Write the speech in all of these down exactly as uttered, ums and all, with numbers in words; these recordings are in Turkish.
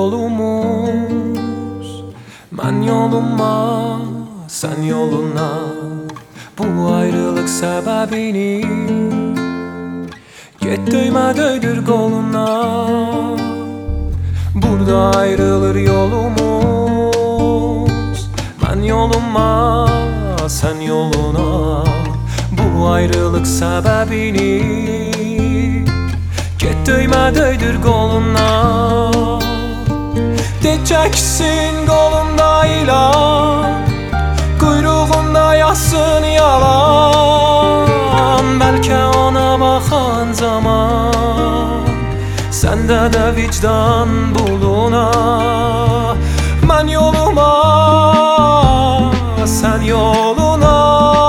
yolumuz. Ben yoluma, sen yoluna. Bu ayrılık sebebini get döyme döydür koluna. Burada ayrılır yolumuz. Ben yoluma, sen yoluna. Bu ayrılık sebebini get döyme döydür koluna. Diyeceksin kolumda ilan, kuyruğunda yazsın yalan. Belki ona bakan zaman sende de vicdan buluna. Ben yoluma, sen yoluna.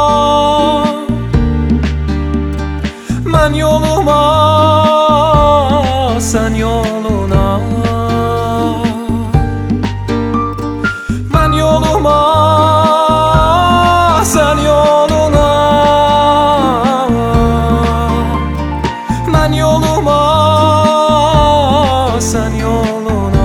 Ben yoluma, sen yoluna. Ben yoluma, sen yoluna. Ben yoluma, sen yoluna.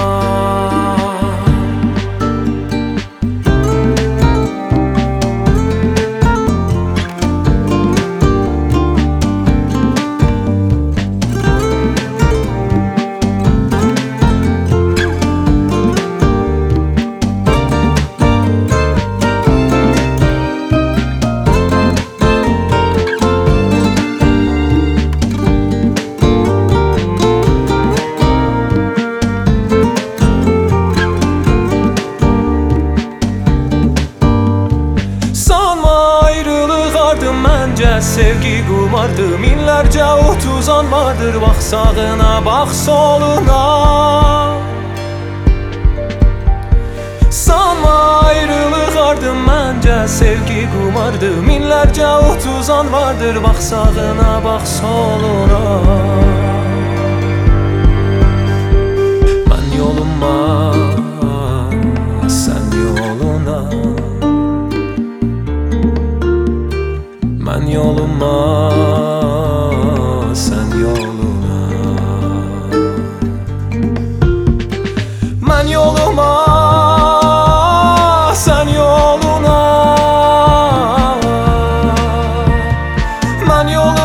Məncə sevgi qumardı, minlərcə otuzan vardır. Bax sağına, bax soluna. Sanma ayrılıq ardı, məncə sevgi qumardı, minlərcə otuzan vardır. Bax sağına, bax soluna. Mən yoluma, sən yoluna. Ben yoluma, sen yoluna. Ben yoluma, sen yoluna. Ben yoluma.